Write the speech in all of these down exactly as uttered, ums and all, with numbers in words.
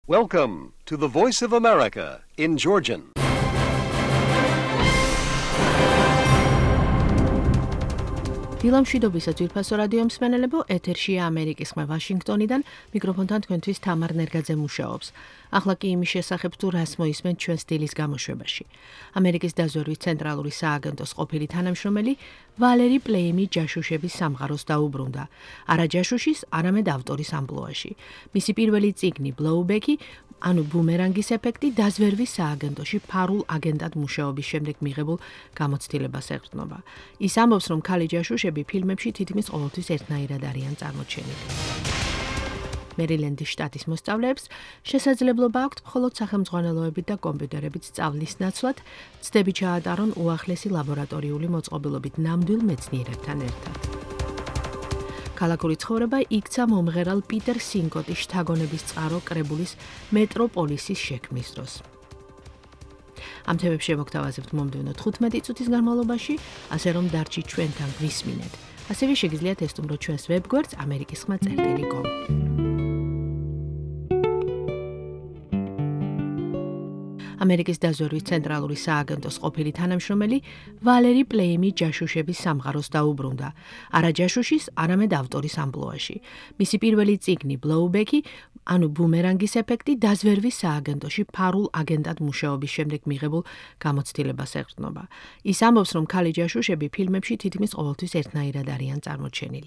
Welcome to the Voice of America in Georgian. დილამშვიდობისა ძვირფასო რადიო მსმენელებო, ეთერშია ამერიკის ხმა ვაშინგტონიდან, მიკროფონთან თქვენთვის თამარ ნერგაძე მუშაობს. ახლა კი იმის შესახებ თუ რას მოისმენთ ჩვენ სტილის გამოშვებაში. ამერიკის დაზვერვის ცენტრალური სააგენტოს ყოფილი თანამშრომელი ვალერი პლეიმი ჯაშუშების სამყაროს დაუბრუნდა. არა ჯაშუშის, არამედ ავტორის ამპლუაში. მისი პირველი წიგნი ბლოუბექი, ანუ ბუმერანგის ეფექტი, დაზვერვის სააგენტოში ფარულ აგენტად მუშაობის შემდეგ მიღებულ გამოცდილებას ეყრდნობა. ის ამბობს, რომ ქალი ჯაშუშები ფილმებში თითქმის ყოველთვის ერთნაირად არიან წარმოჩენილი. მერილენდის შტატის მოსწავლეებს შესაძლებლობა აქვთ მხოლოდ სახელმძღვანელოებით და კომპიუტერებით სწავლის ნაცვლად ცდები ჩაატარონ უახლესი ლაბორატორიული მოწყობილობით ნამდვილ მეცნიერებთან ერთად. ქალაქური ცხოვრება იქცა მომღერალ პიტერ სინკოტის შთაგონების წყარო კრებულის მეტროპოლისის შექმნის დროს. ამ თემებს შევაგთავაზებთ მომდევნო თხუთმეტი წუთის განმავლობაში, ასე რომ დარჩით ჩვენთან გვისმინეთ. ასევე შეგიძლიათ ესტუმროთ ჩვენს ვებგვერდს ამერიკის ხმა წერტილი კომ. ამერიკის დაზვერვის ცენტრალური სააგენტოს ყოფილი თანამშრომელი ვალერი პლეიმი ჯაშუშების სამყაროს დაუბრუნდა. არა ჯაშუშის, არამედ ავტორის ამპლუაში. მისი პირველი წიგნი ბლოუბექი, ანუ ბუმერანგის ეფექტი, დაზვერვის სააგენტოში ფარულ აგენტად მუშაობის შემდეგ მიღებულ გამოცდილებას ეყრდნობა. ის ამბობს, რომ ქალი ჯაშუშები ფილმებში თითქმის ყოველთვის ერთნაირად არიან წარმოჩენილი.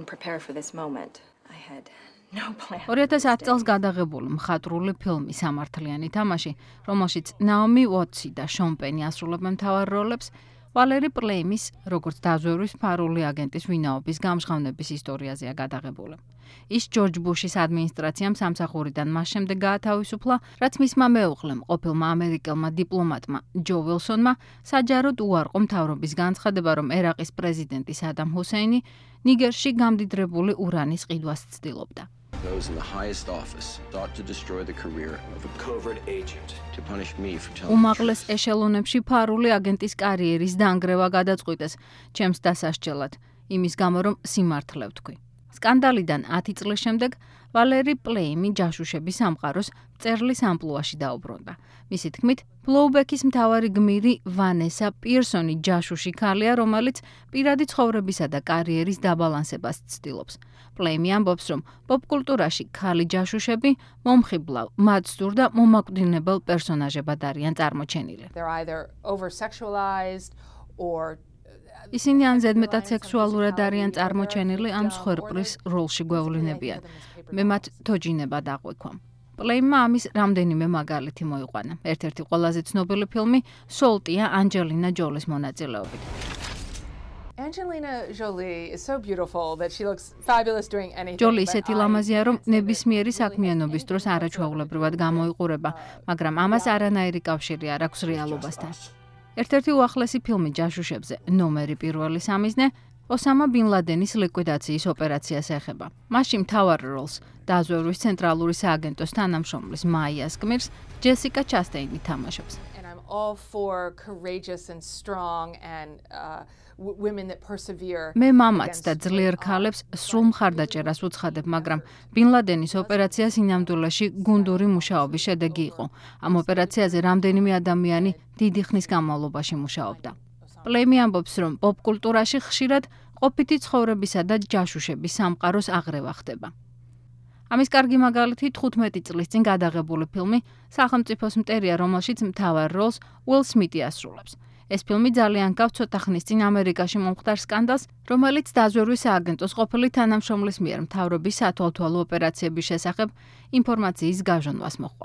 ორი ათას ათი წელს გადაღებული მხატვრული ფილმი სამართლიანი თამაში, რომელშიც ნაომი უოტსი და შონ პენი ასრულებენ მთავარ როლებს, ვალერი პლეიმის, როგორც დაზვერვის ფარული აგენტის ვინაობის გამჟღავნების ისტორიაზეა გადაღებული. ის ჯორჯ ბუშის ადმინისტრაციამ სამსახურიდან მას შემდეგ გაათავისუფლა, რაც მისმა მეუღლემ, ყოფილმა ამერიკელმა დიპლომატმა ჯო ვილსონმა საჯაროდ უარყო მთავრობის განცხადება, რომ ერაყის პრეზიდენტი სადამ ჰუსეინი ნიგერში გამდიდრებული ურანის ყიდვას ცდილობდა. Those in the highest office sought to destroy the career of a covert agent to punish me for telling უმაღლეს ეშელონებში ფარული აგენტის კარიერის დაანგრევა გადაწყვიტეს ჩემს დასასჯელად, იმის გამო რომ სიმართლე ვთქვი. სკანდალიდან ათი წლის შემდეგ ვალერი პლეიმი ჯაშუშების სამყაროს მწერლის ამპლუაში დაუბრუნდა. მისი თქმით, ბლოუბექის მთავარი გმირი ვანესა პირსონი ჯაშუში ქალია, რომელიც პირადი ცხოვრებისა და კარიერის დაბალანსებას ცდილობს. პლეიმი ამბობს, რომ პოპკულტურაში ქალი ჯაშუშები მომხიბლავ, მაცდურ და მომაკვდინებელ პერსონაჟებად არიან წარმოჩენილი. ისინი ან ზედმეტად სექსუალურად არიან წარმოჩენილი, ან მსხვერპლის როლში გვევლინებიან. მე მათ თოჯინებად აღვიქვამ. პლეიმმა ამის რამდენიმე მაგალითი მოიყვანა. ერთ-ერთი ყველაზე ცნობილი ფილმი სოლტია ანჯელინა ჯოლის მონაწილეობით. Angelina Jolie is so beautiful that she looks fabulous doing anything. ჯოლი ისეთი ლამაზია, რომ ნებისმიერი საქმიანობის დროს არაჩვეულებრივად გამოიყურება, მაგრამ ამას არანაირი კავშირი არ აქვს რეალობასთან. ერთ-ერთი უახლესი ფილმი ჯაშუშებზე, ნომერი პირველი სამიზნე, ოსამა ბინ ლადენის ლიკვიდაციის ოპერაციას ეხება. მასში მთავარ როლს დაზვერვის ცენტრალური სააგენტოს თანამშრომლის მაიას გმირს ჯესიკა ჩასტეინი თამაშობს. And I'm all for courageous and strong and uh, women that persevere. მე მამაც და ძლიერ ქალებს სრულ მხარდაჭერას უცხადებ, მაგრამ ბინ ლადენის ოპერაცია სინამდვილეში გუნდური მუშაობის შედეგი იყო. ამ ოპერაციაზე რამდენიმე ადამიანი დიდი ხნის განმავლობაში მუშაობდა. პლეიმი ამბობს, რომ პოპკულტურაში ხშირად ყოფითი ცხოვრებისა და ჯაშუშების სამყაროს აღრევა ხდება. ამის კარგი მაგალითი თხუთმეტი წლის წინ გადაღებული ფილმი სახელმწიფოს მტერია, რომელშიც მთავარ როლს უილ სმიტი ასრულებს. ეს ფილმი ძალიან გავს ცოტა ხნის წინ ამერიკაში მომხდარ სკანდალს, რომელიც დაზვერვის სააგენტოს ყოფილი თანამშრომლის მიერ მთავრობის სათვალთვალო ოპერაციების შესახებ ინფორმაციის გაჟონვას მოჰყვა.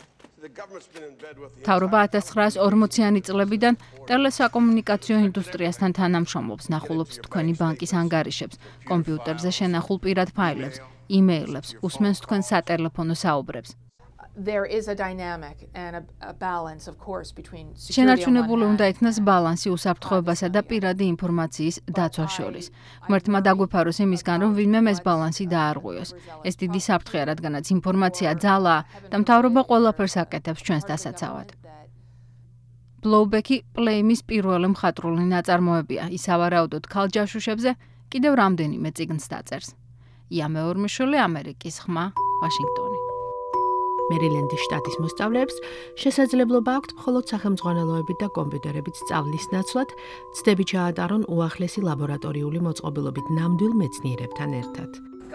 მთავრობა ათას ცხრაას ორმოციანი წლებიდან ტელესაკომუნიკაციო ინდუსტრიასთან თანამშრომლობს, ნახულობს თქვენი ბანკის ანგარიშებს, კომპიუტერზე შენახულ პირად ფაილებს, იმეილებს, უსმენს თქვენ სატელეფონო საუბრებს. There is a dynamic and a, a balance, of course, between security შენარჩუნებული უნდა იქნას ბალანსი უსაფრთხოებასა და პირადი ინფორმაციის დაცვას შორის. ღმერთმა დაგვეფაროს იმისგან, რომ ვინმე ეს ბალანსი დაარღვიოს. ეს დიდი საფრთხეა, რადგანაც ინფორმაცია ძალაა და მთავრობა ყველაფერს აკეთებს ჩვენს დასაცავად. ბლოუბექი პლეიმის პირველი მხატვრული ნაწარმოებია. ის ავარაუდოდ ქალ ჯაშუშებზე კიდევ რამდენიმე წიგნს დაწერს. ია მეორმიშვილი, ამერიკის ხმა, ვაშინგტონი. მერილენდის შტატის მოსწავლეებს შესაძლებლობა აქვთ მხოლოდ სახელმძღვანელოებით და კომპიუტერებით სწავლის ნაცვლად ცდები ჩაატარონ უახლესი ლაბორატორიული მოწყობილობით ნამდვილ მეცნიერებთან ერთად.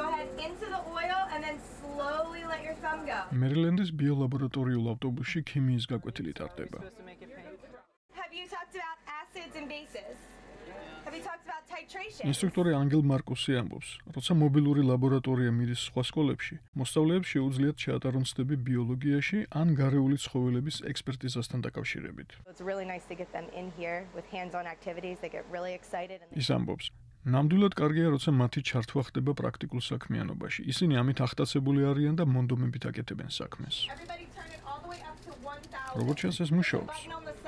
მერილენდის ბიოლაბორატორიულ ავტობუსში ქიმიის გაკვეთილი ტარდება. ინსტრუქტორი ანგელ მარკუსი ამბობს, როცა მობილური ლაბორატორია მიდის სხვა სკოლებში, მოსწავლეებს შეუძლიათ ჩაატარონ ცდები ბიოლოგიაში ან გარეული ცხოველების ექსპერტიზასთან დაკავშირებით. ის ამბობს, ნამდვილად კარგია, როცა მათი ჩართვა ხდება პრაქტიკულ საქმიანობაში. ისინი ამით ახტაცებული არიან და მონდომებით აკეთებენ საქმეს. როგორც ჩანს, ეს მუშაობს.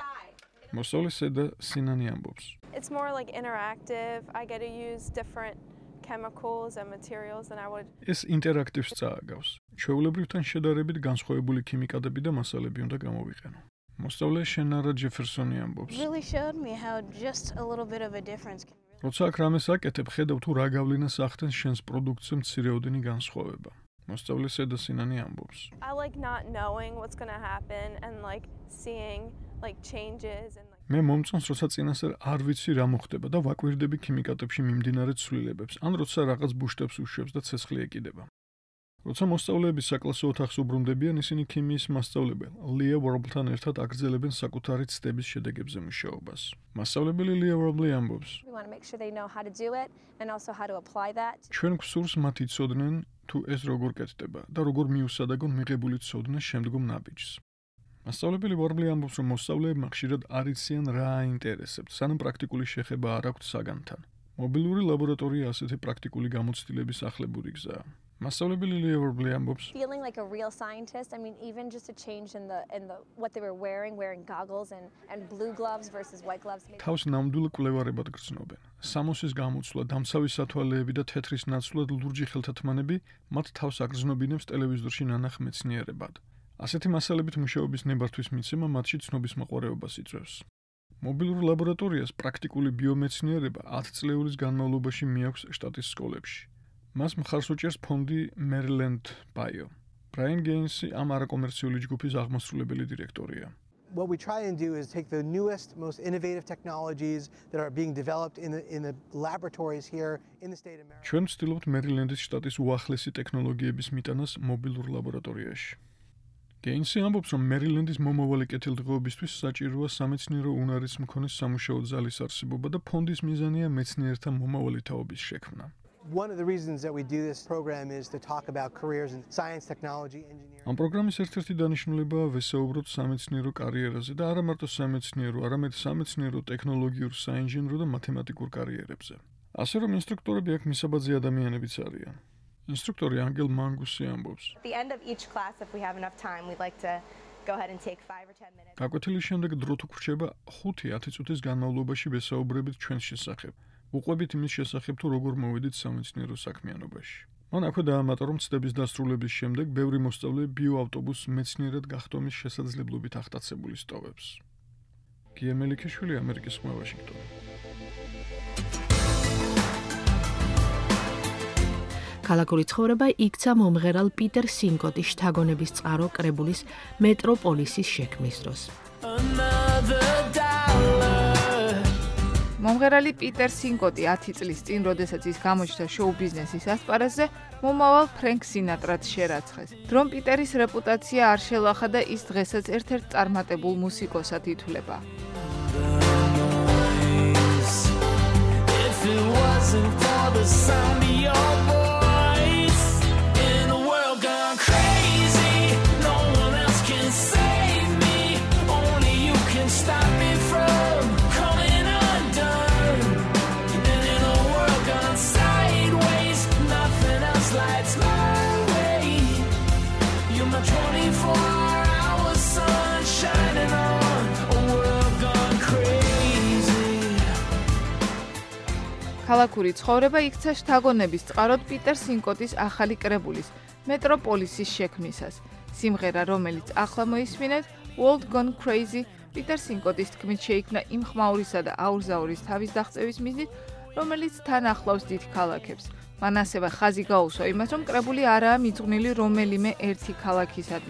მოსწავლე სედა სინანი ამბობს. It's more like interactive. I get to use different chemicals and materials than I would. ეს ინტერაქტივს წააგავს. ჩვეულებრივთან შედარებით განსხვავებული ქიმიკატები და მასალები უნდა გამოვიყენო. მოსწავლე შენარა ჯეფერსონი ამბობს. Really showed me how just a little bit of a difference can really. როცა აქ რამეს აკეთებ, ხედავ თუ რა გავლენას ახდენს შენს პროდუქტზე მცირეოდენი განსხვავება. მოსწავლე სედა სინანი ამბობს. I like not knowing what's going to happen and like seeing like changes and like მე მომწონს, როცა წინასწარ არ ვიცი რა მოხდება და ვაკვირდები ქიმიკატებში მიმდინარე ცვლილებებს, ან როცა რაღაც ბუშტებს უშვებს და ცეცხლი ეკიდება. როცა მოსწავლეები საკლასო ოთახს უბრუნდებიან, ისინი ქიმიის მასწავლებელ ლია ვორბლთან ერთად აგრძელებენ საკუთარი ცდების შედეგებზე მუშაობას. მასწავლებელი ლია ვორბლი ამბობს. We want to make sure they know how to do it and also how to apply that. ჩვენ გვსურს მათ იცოდნენ, თუ ეს როგორ კეთდება და როგორ მიუსადაგონ მიღებული ცოდნა შემდგომ ნაბიჯს. მასწავლებელი ვორბლი ამბობს, რომ მოსწავლეებმა ხშირად არ იციან რა აინტერესებთ, სანამ პრაქტიკული შეხება არ აქვთ საგანთან. მობილური ლაბორატორია ასეთი პრაქტიკული გამოცდილების ახლებური გზაა. მასწავლებელი ლია ვორბლი ამბობს, Feeling like a real scientist, I mean even just a change in the in the what they were wearing, wearing goggles and and blue gloves versus white gloves. თავს ნამდვილ კვლევარებად გრძნობენ. სამოსის გამოცვლა, დამცავი სათვალეები და თეთრის ნაცვლად ლურჯი ხელთათმანები მათ თავს აგრძნობინებს ტელევიზორში ნანახ მეცნიერებად. ასეთი მასალებით მუშაობის ნებართვის მიცემა მათში ცნობის მოყვარეობას იწვევს. მობილურ ლაბორატორიას პრაქტიკული ბიომეცნიერება ათი წლეულის განმავლობაში მიაქვს შტატის სკოლებში. მას მხარს უჭერს ფონდი Maryland Bio. ბრაიან გეინსი ამ არაკომერციული ჯგუფის აღმასრულებელი დირექტორია. What we try and do is take the newest, most innovative technologies that are being developed in the in the laboratories here in the state of Maryland. ჩვენ ვცდილობთ მერილენდის შტატის უახლესი ტექნოლოგიების მიტანას მობილურ ლაბორატორიაში. გეინსი ამბობს, რომ მერილენდის მომავალი კეთილდღეობისთვის საჭიროა სამეცნიერო უნარის მქონე სამუშაო ძალის არსებობა და ფონდის მიზანია მეცნიერთა მომავალი თაობის შექმნა. One of the reasons that we do this program is to talk about careers in science, technology, engineering. ამ პროგრამის ერთ-ერთი დანიშნულებაა ვესაუბროთ სამეცნიერო კარიერაზე და არა მარტო სამეცნიერო, არამედ სამეცნიერო, ტექნოლოგიურ, საინჟინრო და მათემატიკურ კარიერებზე. ასე რომ ინსტრუქტორები აქ მისაბაძე ადამიანებიც არიან. ინსტრუქტორი ანგელ მანგუსი ამბობს. At the end of each class, if we have enough time, we'd like to go ahead and take five or ten minutes. გაკვეთილის შემდეგ დრო თუ გრჩება ხუთი ათი წუთის განმავლობაში ვესაუბრებით ჩვენს შესახებ. უყვებით იმის შესახებ, თუ როგორ მოვედით სამეცნიერო საქმიანობაში. მან აქვე დაამატა, რომ ცდების დასრულების შემდეგ ბევრი მოსწავლე ბიოავტობუსს მეცნიერად გახდომის შესაძლებლობით ახტაცებული სტოვებს. გია მელიქიშვილი, ამერიკის ხმა, ვაშინგტონი. ქალაქური ცხოვრება იქცა მომღერალ პიტერ სინკოტის შთაგონების წყარო კრებულის მეტროპოლისის შექმნის დროს. მომღერალი პიტერ სინკოტი ათი წლის წინ, როდესაც ის გამოჩნდა შოუ ბიზნესის ასპარეზზე, მომავალ ფრენკ სინატრაც შერაცხეს. დრომ პიტერის რეპუტაცია არ შელახა და ის დღესაც ერთ-ერთ წარმატებულ მუსიკოსად ითვლება. ქალაქური ცხოვრება იქცა შთაგონების წყაროდ პიტერ სინკოტის ახალი კრებულის მეტროპოლისის შექმნისას. სიმღერა, რომელიც ახლა მოისმინეთ, World Gone Crazy, პიტერ სინკოტის თქმით შეიქმნა იმ ხმაურისა და აურზაურის თავის დაღწევის მიზნით, რომელიც თან ახლავს დიდ ქალაქებს. მან ასევე ხაზი გაუსვა იმას, რომ კრებული არაა მიძღვნილი რომელიმე ერთი ქალაქისადმი,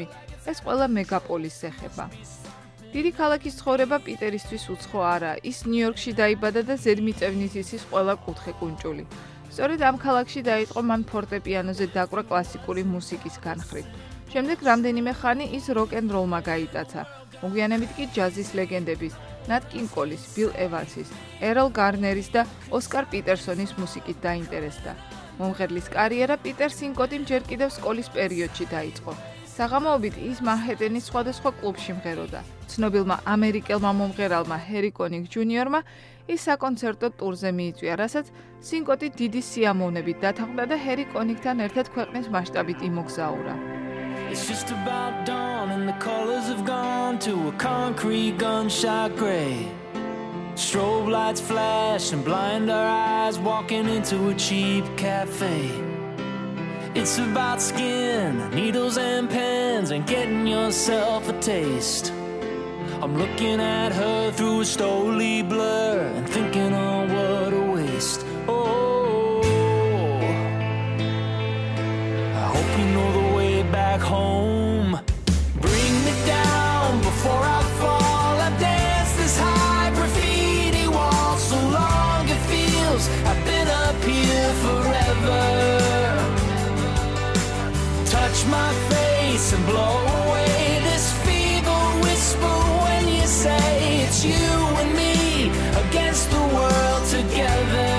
ეს ყველა მეგაპოლისს ეხება. დიდი ქალაქის ცხოვრება პიტერისთვის უცხო არაა. ის ნიუ-იორკში დაიბადა და ზედმიწევნით იცის ყველა კუთხე კუნჭული. სწორედ ამ ქალაქში დაიწყო მან ფორტეპიანოზე დაკვრა კლასიკური მუსიკის განხრით. შემდეგ რამდენიმე ხანი ის როკ-ენ-როლმა გაიტაცა. მოგვიანებით კი ჯაზის ლეგენდების ნატ კინგ კოლის, ბილ ევანსის, ეროლ გარნერის და ოსკარ პიტერსონის მუსიკით დაინტერესდა. მომღერლის კარიერა პიტერ სინკოტიმ ჯერ კიდევ სკოლის პერიოდში დაიწყო. საღამოობით ის მანჰეტენის სხვადასხვა კლუბში მღეროდა. ცნობილმა ამერიკელმა მომღერალმა ჰერი კონინგ ჯუნიორმა ის საკონცერტო ტურზე მიიწვია, რასაც სინკოტი დიდი სიამოვნებით დათანხმდა და ჰერი კონინგთან ერთად ქვეყნის მასშტაბით იმოგზაურა. It's just about dawn and the colors have gone to a concrete gunshot gray. Strobe lights flash and blind our eyes walking into a cheap cafe. It's about skin, needles and pens and getting yourself a taste. I'm looking at her through a slowly blur and thinking on what a waste. Oh, I hope you know the way back home. Bring me down before I fall. I've danced this high graffiti wall so long it feels I've been up here forever. Touch my face and blow away this feeble whisper when you say it's you and me against the world together.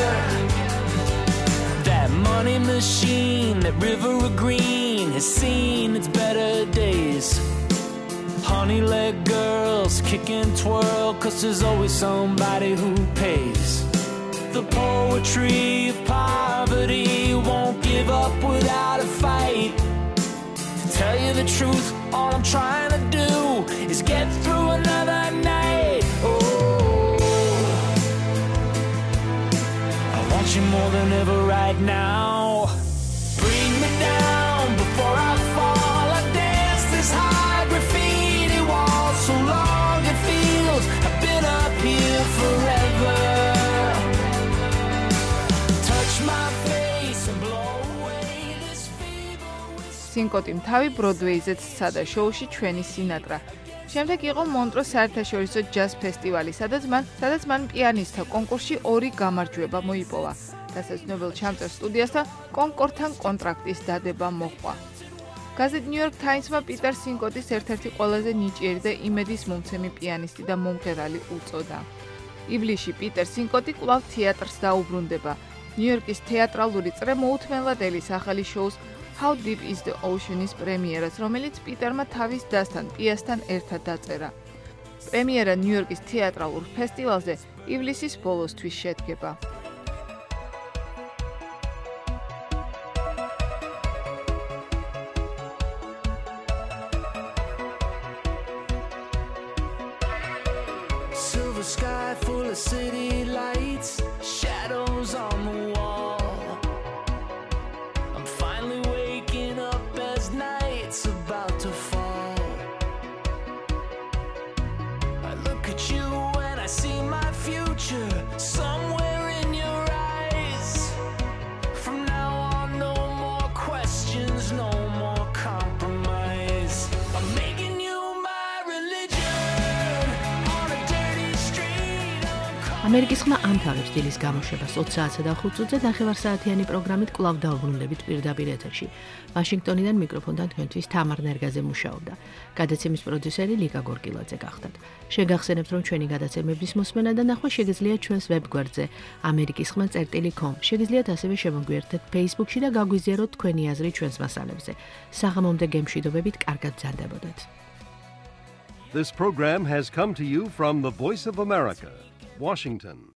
That money machine, that river of green has seen its better days. Honey leg girls kick and twirl, cause there's always somebody who pays. The poetry of poverty won't give up without a fight. To tell you the truth, all I'm trying to do is get through another night. Oh, I want you more than ever right now. Bring me down before I fall. I dance this high graffiti wall so long it feels I've been up here forever. Touch my face and blow away this feeble whisper. სინკოტიმ თავი ბროდვეიზეც სცადა შოუში ჩვენი სინატრა. შემდეგ იყო მონტროს საერთაშორისო ჯაზ ფესტივალი, სადაც მან სადაც მან პიანისტთა კონკურსში ორი გამარჯვება მოიპოვა. დასაძნებელ ჩამწერ სტუდიასთან კონკორდთან კონტრაქტის დადება მოჰყვა. გაზეთ ნიუ-იორკ თაიმსმა პიტერ სინკოტის ერთ-ერთი ყველაზე ნიჭიერი და იმედის მომცემი პიანისტი და მომღერალი უწოდა. ივლისში პიტერ სინკოტი კვლავ თეატრს დაუბრუნდება. ნიუ-იორკის თეატრალური წრე მოუთმენლად ელის ახალი შოუს How Deep is the Ocean-ის პრემიერას, რომელიც პიტერმა თავის დასთან პიასთან ერთად დაწერა. პრემიერა ნიუ-იორკის თეატრალურ ფესტივალზე ივლისის ბოლოსთვის შედგება. Silver sky full of city lights, shadows on the wall. I'm finally waking up as night's about to fall. I look at you and I see my future somewhere in your eyes. From now on, no more questions, no more compromise. I'm making you my religion on a dirty street. ამერიკის ხმა ამთავრებს დილის გამოშვებას ოც საათსა და ხუთ წუთზე ნახევარსაათიანი პროგრამით კვლავ დავბრუნდებით პირდაპირ ეთერში. ვაშინგტონიდან მიკროფონთან თქვენთვის თამარ ნერგაძე მუშაობდა. გადაცემის პროდიუსერი ლიკა გორკილაძე გახდათ. შეგახსენებთ, რომ ჩვენი გადაცემების მოსმენა და ნახვა შეგიძლიათ ჩვენს ვებგვერდზე ამერიკის ხმა წერტილი com. შეგიძლიათ ასევე შემოგვიერთდეთ Facebook-ში და გაგვიზიაროთ თქვენი აზრი ჩვენს მასალებზე. საღამომდე გემშვიდობებით, კარგად ბრძანდებოდეთ. This program has come to you from the Voice of America, Washington.